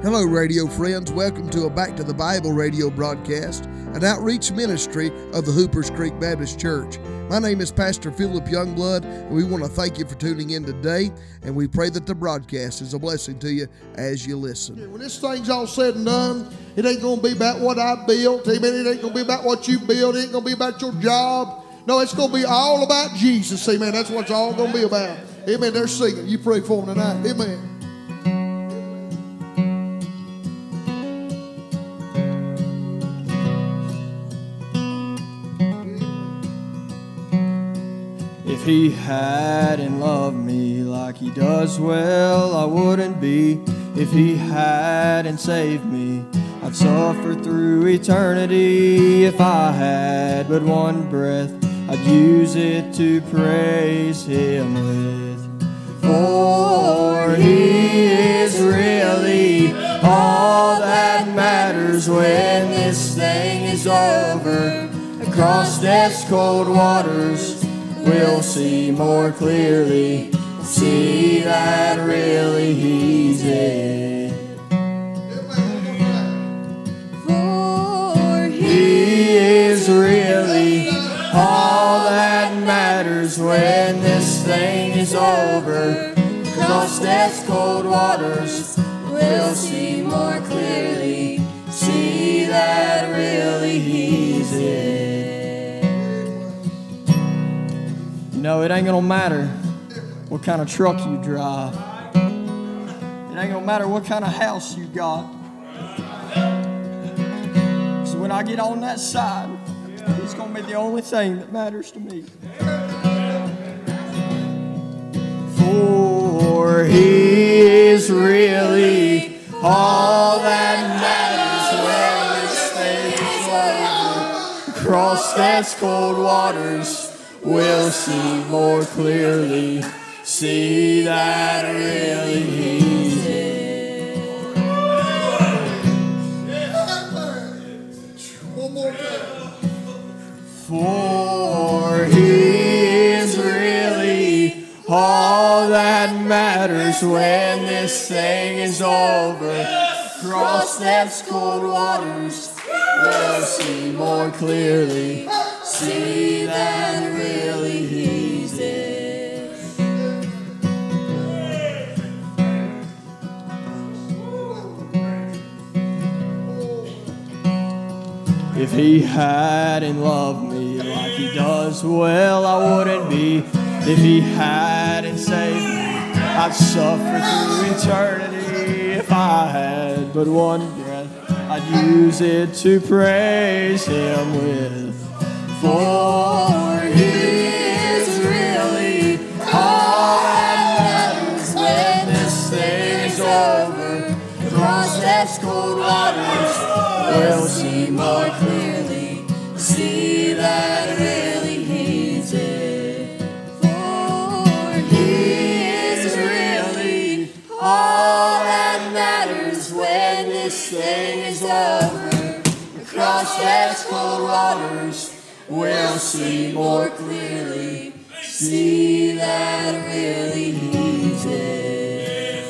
Hello, radio friends. Welcome to a Back to the Bible radio broadcast, an outreach ministry of the Hoopers Creek Baptist Church. My name is Pastor Philip Youngblood, and we want to thank you for tuning in today, and we pray that the broadcast is a blessing to you as you listen. When this thing's all said and done, it ain't going to be about what I built. Amen. It ain't going to be about what you built. It ain't going to be about your job. No, it's going to be all about Jesus. Amen. That's what it's all going to be about. Amen. They're singing. You pray for them tonight. Amen. If he hadn't loved me like he does, well, I wouldn't be. If he hadn't saved me, I'd suffer through eternity. If I had but one breath, I'd use it to praise him with. For he is really all that matters when this thing is over. Across death's cold waters, we'll see more clearly, see that really he's it. For he is really all that matters when this thing is over. Across death's cold waters, we'll see more clearly, see that really he's it. No, it ain't gonna matter what kind of truck you drive. It ain't gonna matter what kind of house you got. So when I get on that side, it's gonna be the only thing that matters to me. For he is really all that matters when this thing is over. Across death's cold waters, we'll see more clearly, see that really he's it. One more time. For he is really all that matters when this thing is over. Across death's cold waters, we'll see more clearly, see that really he's it. If he hadn't loved me like he does, well, I wouldn't be. If he hadn't saved me, I'd suffer through eternity. If I had but one breath, I'd use it to praise him with. For he is really all that matters when this thing is over. Across death's cold waters, we'll see more clearly, see that really he's it. For he is really all that matters when this thing is over. Across death's cold waters, we'll see more clearly, see that really he's it.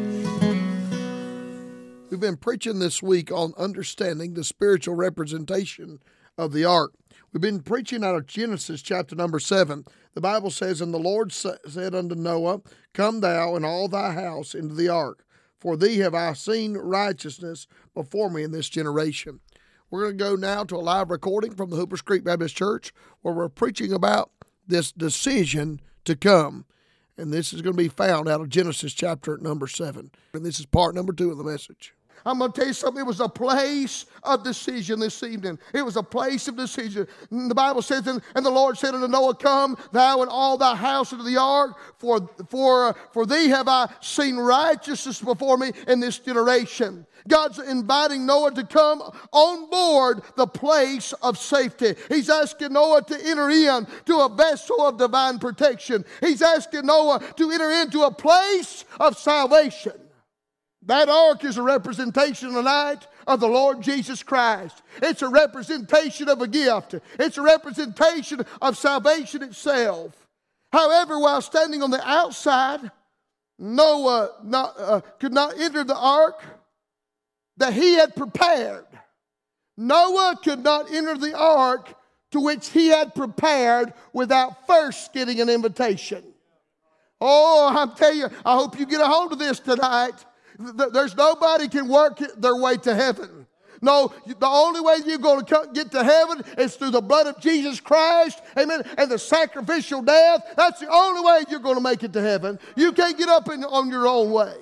We've been preaching this week on understanding the spiritual representation of the ark. We've been preaching out of Genesis chapter number 7. The Bible says, "And the Lord said unto Noah, Come thou and all thy house into the ark, for thee have I seen righteousness before me in this generation." We're going to go now to a live recording from the Hoopers Creek Baptist Church where we're preaching about this decision to come. And this is going to be found out of Genesis chapter number 7. And this is part number 2 of the message. I'm going to tell you something. It was a place of decision this evening. It was a place of decision. The Bible says, and the Lord said unto Noah, Come thou and all thy house into the ark, for thee have I seen righteousness before me in this generation. God's inviting Noah to come on board the place of safety. He's asking Noah to enter in to a vessel of divine protection. He's asking Noah to enter into a place of salvation. That ark is a representation tonight of the Lord Jesus Christ. It's a representation of a gift. It's a representation of salvation itself. However, while standing on the outside, Noah could not enter the ark that he had prepared. Noah could not enter the ark to which he had prepared without first getting an invitation. Oh, I'm telling you, I hope you get a hold of this tonight. There's nobody can work their way to heaven. No, the only way you're going to get to heaven is through the blood of Jesus Christ, amen, and the sacrificial death. That's the only way you're going to make it to heaven. You can't get up on your own way.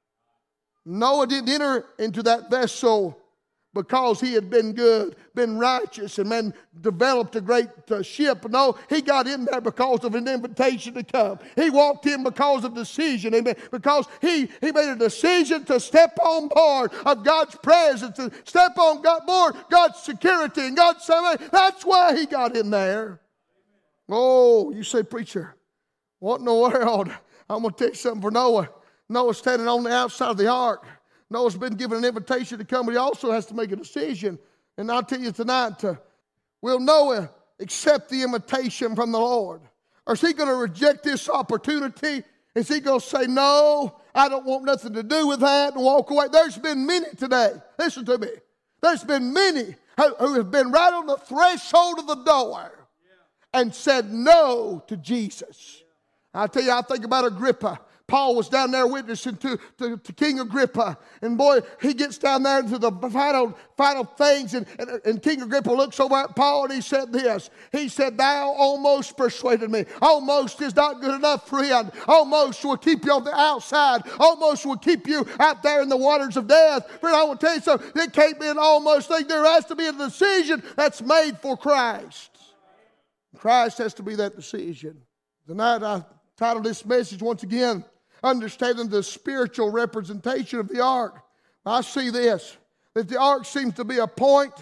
Noah didn't enter into that vessel because he had been good, been righteous, and man developed a great ship. No, he got in there because of an invitation to come. He walked in because of decision, amen, because he made a decision to step on board of God's presence, and step on board God's security and God's salvation. That's why he got in there. Oh, you say, preacher, what in the world? I'm going to tell you something for Noah. Noah's standing on the outside of the ark. Noah's been given an invitation to come, but he also has to make a decision. And I'll tell you tonight, will Noah accept the invitation from the Lord? Or is he going to reject this opportunity? Is he going to say, no, I don't want nothing to do with that, and walk away? There's been many today. Listen to me. There's been many who have been right on the threshold of the door and said no to Jesus. I tell you, I think about Agrippa. Paul was down there witnessing to King Agrippa. And boy, he gets down there into the final things. And King Agrippa looks over at Paul and he said this. He said, thou almost persuaded me. Almost is not good enough, friend. Almost will keep you on the outside. Almost will keep you out there in the waters of death. Friend, I will tell you something. It can't be an almost thing. There has to be a decision that's made for Christ. Christ has to be that decision. Tonight I titled this message once again, Understanding the Spiritual Representation of the Ark. I see this, that the ark seems to be a point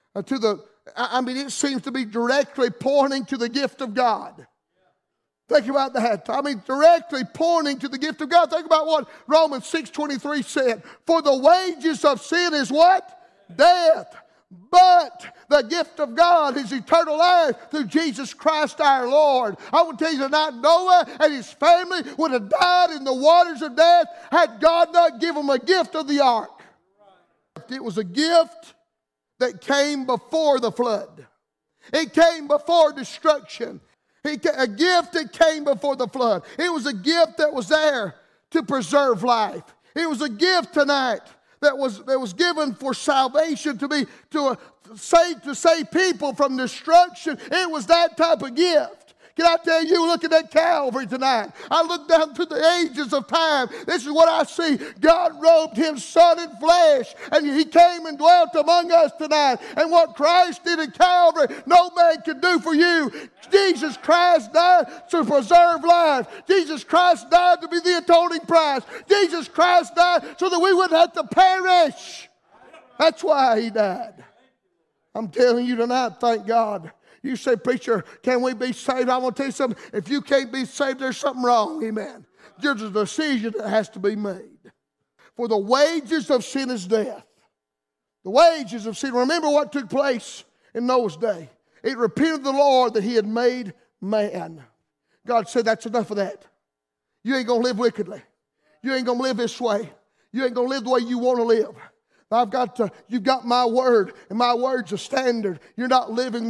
it seems to be directly pointing to the gift of God. Think about that. Directly pointing to the gift of God. Think about what Romans 6:23 said. For the wages of sin is what? Death. But the gift of God is eternal life through Jesus Christ our Lord. I will tell you tonight, Noah and his family would have died in the waters of death had God not given them a gift of the ark. It was a gift that came before the flood. It came before destruction. A gift that came before the flood. It was a gift that was there to preserve life. It was a gift tonight that was given for salvation, to save people from destruction. It was that type of gift. Can I tell you, look at that Calvary tonight. I look down through the ages of time. This is what I see. God robed his Son in flesh, and he came and dwelt among us tonight. And what Christ did at Calvary, no man can do for you. Jesus Christ died to preserve life. Jesus Christ died to be the atoning price. Jesus Christ died so that we wouldn't have to perish. That's why he died. I'm telling you tonight, thank God. You say, preacher, can we be saved? I want to tell you something. If you can't be saved, there's something wrong. Amen. There's a decision that has to be made. For the wages of sin is death. The wages of sin. Remember what took place in Noah's day. It repented the Lord that he had made man. God said, that's enough of that. You ain't going to live wickedly. You ain't going to live this way. You ain't going to live the way you want to live. You've got my word, and my word's a standard. You're not living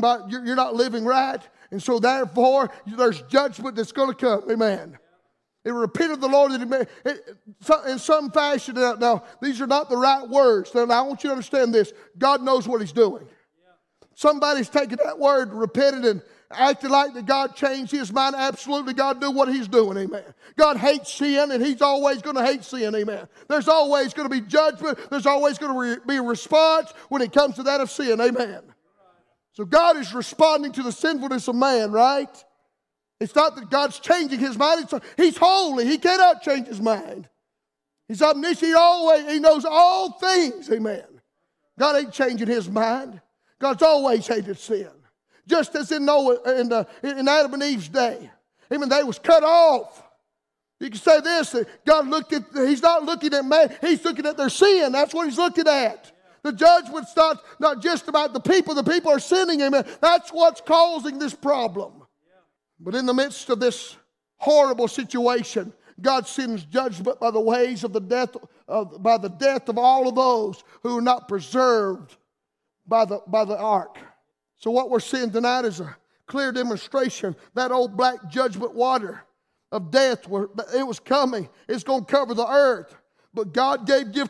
right, and so therefore there's judgment that's going to come. Amen. It repented the Lord that he made in some fashion. Now, these are not the right words. Now, I want you to understand this. God knows what he's doing. Somebody's taken that word, repented, and acted like that God changed his mind. Absolutely, God knew what he's doing. Amen. God hates sin, and he's always going to hate sin. Amen. There's always going to be judgment. There's always going to be a response when it comes to that of sin. Amen. So God is responding to the sinfulness of man, right? It's not that God's changing his mind. He's holy. He cannot change his mind. He's omniscient. He knows all things. Amen. God ain't changing his mind. God's always hated sin. Just as in in Adam and Eve's day. Amen. They was cut off. You can say this, that God he's not looking at man, he's looking at their sin. That's what he's looking at. The judgment's not just about the people are sinning, amen. That's what's causing this problem. But in the midst of this horrible situation, God sends judgment by the ways of the death by the death of all of those who are not preserved by the ark. So what we're seeing tonight is a clear demonstration. That old black judgment water of death, it was coming. It's going to cover the earth. But God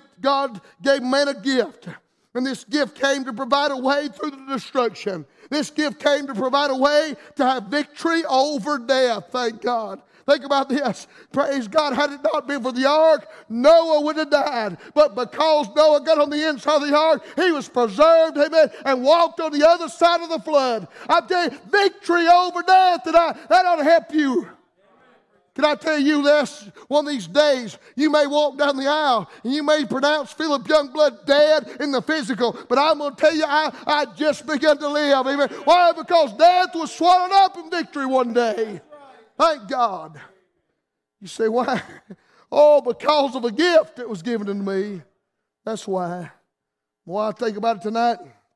gave man a gift. And this gift came to provide a way through the destruction. This gift came to provide a way to have victory over death. Thank God. Think about this. Praise God. Had it not been for the ark, Noah would have died. But because Noah got on the inside of the ark, he was preserved, amen, and walked on the other side of the flood. I tell you, victory over death, that ought to help you. Can I tell you this? One of these days, you may walk down the aisle and you may pronounce Philip Youngblood dead in the physical, but I'm going to tell you, I just begun to live. Amen. Why? Because death was swallowed up in victory one day. Thank God. You say, why? Oh, because of a gift that was given to me. That's why. Well, I think about it tonight.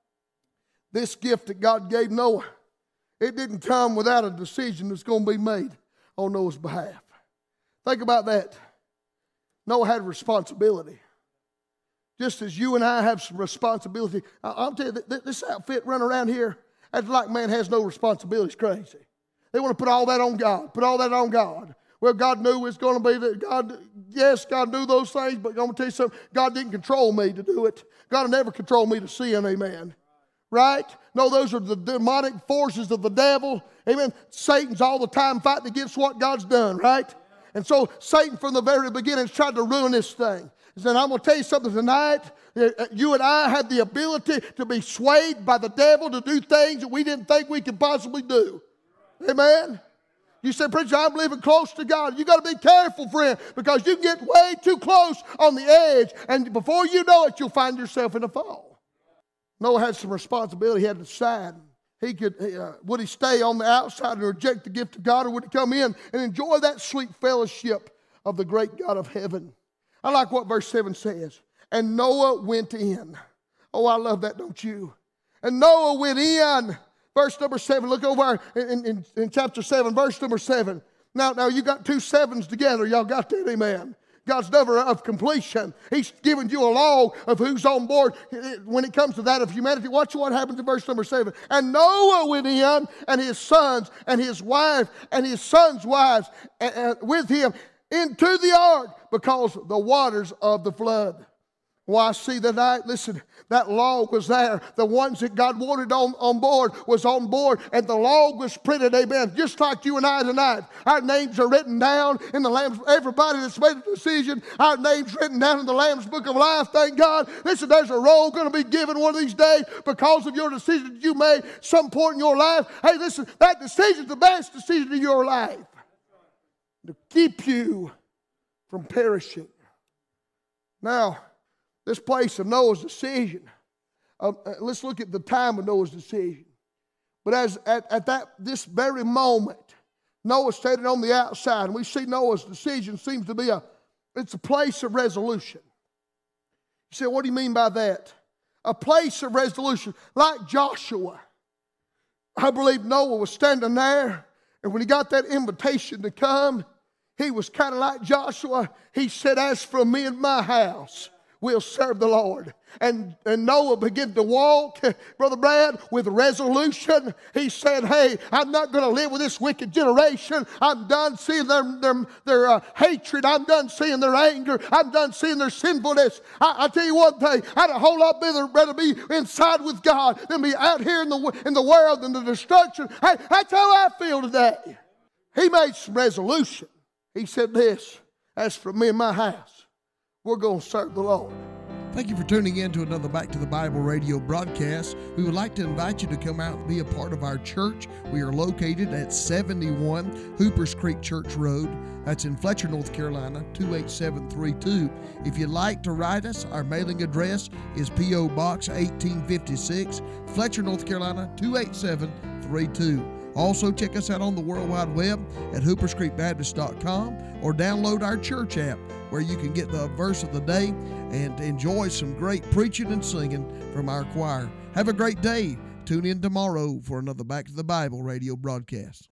This gift that God gave Noah, it didn't come without a decision that's going to be made on Noah's behalf. Think about that. Noah had responsibility. Just as you and I have some responsibility. I'll tell you, this outfit running around here, acting like man has no responsibility is crazy. They want to put all that on God. Put all that on God. Well, God knew it's going to be that God knew those things, but I'm going to tell you something. God didn't control me to do it. God will never control me to sin, amen. Right? No, those are the demonic forces of the devil. Amen. Satan's all the time fighting against what God's done, right? And so Satan from the very beginning has tried to ruin this thing. He said, I'm going to tell you something tonight. You and I have the ability to be swayed by the devil to do things that we didn't think we could possibly do. Amen. You said, preacher, I'm living close to God. You got to be careful, friend, because you get way too close on the edge, and before you know it, you'll find yourself in a fall. Noah had some responsibility. He had to decide. Would he stay on the outside and reject the gift of God, or would he come in and enjoy that sweet fellowship of the great God of heaven? I like what verse 7 says. And Noah went in. Oh, I love that, don't you? And Noah went in. Verse number 7, look over in chapter 7, verse number 7. Now you got two sevens together. Y'all got that, amen. God's never of completion. He's given you a law of who's on board when it comes to that of humanity. Watch what happens in verse number 7. And Noah went in, and his sons, and his wife, and his sons' wives with him into the ark because the waters of the flood. Well, I see tonight, listen, that log was there. The ones that God wanted on board was on board, and the log was printed, amen. Just like you and I tonight. Our names are written down in the Lamb's, everybody that's made a decision, our name's written down in the Lamb's Book of Life, thank God. Listen, there's a roll going to be given one of these days because of your decision you made some point in your life. Hey, listen, that decision's the best decision of your life. To keep you from perishing. Now, this place of Noah's decision. Let's look at the time of Noah's decision. But at this very moment, Noah standing on the outside, and we see Noah's decision seems to be it's a place of resolution. You say, what do you mean by that? A place of resolution, like Joshua. I believe Noah was standing there, and when he got that invitation to come, he was kind of like Joshua. He said, as for me and my house, we'll serve the Lord. And Noah began to walk, Brother Brad, with resolution. He said, hey, I'm not going to live with this wicked generation. I'm done seeing their hatred. I'm done seeing their anger. I'm done seeing their sinfulness. I tell you one thing, I'd a whole lot rather be inside with God than be out here in the world and the destruction. Hey, that's how I feel today. He made some resolution. He said this, as for me and my house, we're going to serve the Lord. Thank you for tuning in to another Back to the Bible radio broadcast. We would like to invite you to come out and be a part of our church. We are located at 71 Hoopers Creek Church Road. That's in Fletcher, North Carolina, 28732. If you'd like to write us, our mailing address is P.O. Box 1856, Fletcher, North Carolina, 28732. Also, check us out on the World Wide Web at hooperscreekbaptist.com or download our church app where you can get the verse of the day and enjoy some great preaching and singing from our choir. Have a great day. Tune in tomorrow for another Back to the Bible radio broadcast.